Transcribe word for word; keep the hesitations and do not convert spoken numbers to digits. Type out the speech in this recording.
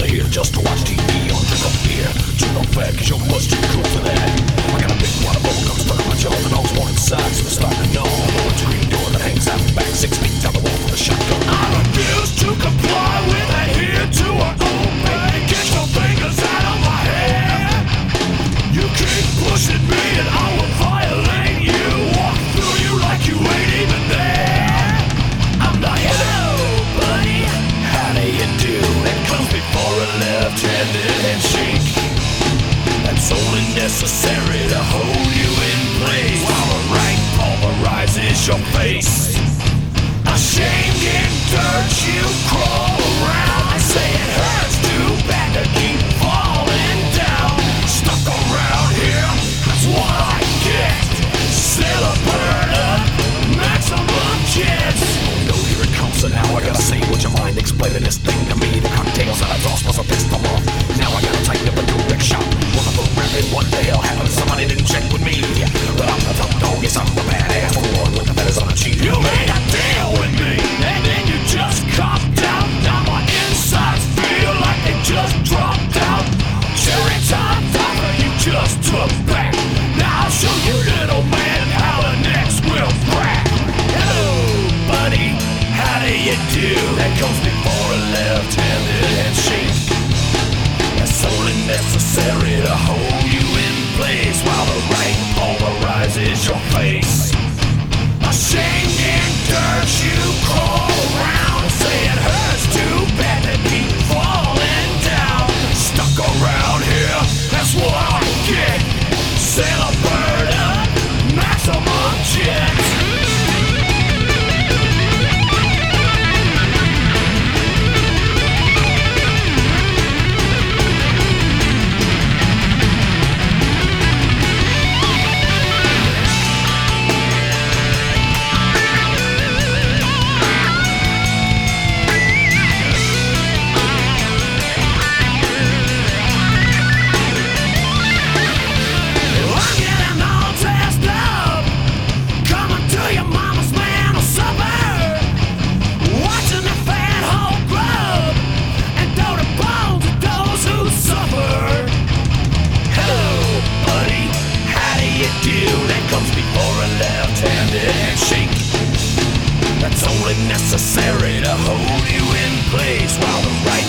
are here just to watch T V or drink a beer. Drink no fat cause you're much too cool for that. I got a big water bubble gum stuck in my jaws and I was born inside, so I'm starting to know. A green door that hangs out back six feet down the wall from the shotgun. I refuse to comply with that here to a obey. Get your fingers out of my hair. You keep pushing me and I will violate you. Walk through you like you ain't even there. I'm the hello, buddy. How do you do? That comes before a left-handed handshake. That's only necessary to hold you in place while the right pulverizes your face. Ashamed in dirt you crawl around. I say it hurts too bad to keep falling down. Stuck around here, that's what I get. Still a bird up, maximum chance. Oh no, here it comes, so now I gotta say what your mind explaining this thing to me. The cocktails that I tossed must have pissed them off. Now I gotta tighten up a direct shot. What the rabbit, what the hell happened? Somebody didn't check with me. But I'm the top dog, yes I'm the badass. For one with the feathers on a cheek. You made a deal with me, and then you just copped out. Now my insides feel like they just dropped out. Cherry top topper you just took back. Now I'll show you little man how the next will crack. Hello buddy, how do you do? That comes before a left-handed handshake. That's only necessary to hold you in place while the right pulverizes your face. Ashamed in dirt you crawl around. Say it hurts too bad to keep falling down. Stuck around here, that's what I get. Sail a bird up, maximum chance. That's only necessary to hold you in place while the right